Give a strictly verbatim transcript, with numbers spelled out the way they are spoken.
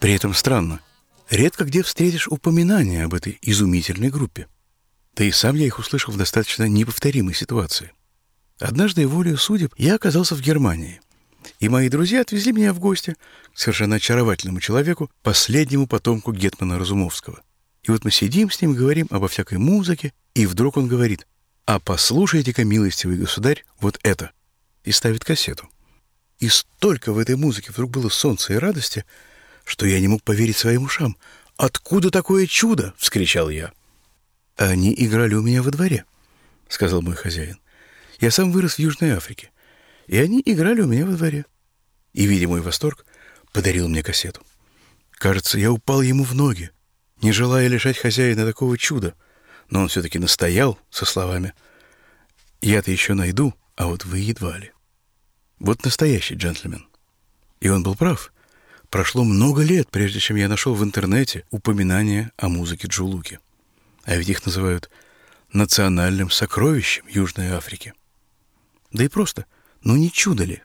При этом странно. Редко где встретишь упоминания об этой изумительной группе. Да и сам я их услышал в достаточно неповторимой ситуации. Однажды, волею судеб, я оказался в Германии. И мои друзья отвезли меня в гости к совершенно очаровательному человеку, последнему потомку гетмана Разумовского. И вот мы сидим с ним, говорим обо всякой музыке, и вдруг он говорит: «А послушайте-ка, милостивый государь, вот это!» И ставит кассету. И столько в этой музыке вдруг было солнца и радости, что я не мог поверить своим ушам. «Откуда такое чудо?» — вскричал я. «Они играли у меня во дворе», — сказал мой хозяин. «Я сам вырос в Южной Африке, и они играли у меня во дворе». И, видя мой восторг, подарил мне кассету. Кажется, я упал ему в ноги, не желая лишать хозяина такого чуда, но он все-таки настоял со словами: «Я-то еще найду, а вот вы едва ли». Вот настоящий джентльмен. И он был прав. Прошло много лет, прежде чем я нашел в интернете упоминания о музыке джулуки. А ведь их называют национальным сокровищем Южной Африки. Да и просто, ну не чудо ли?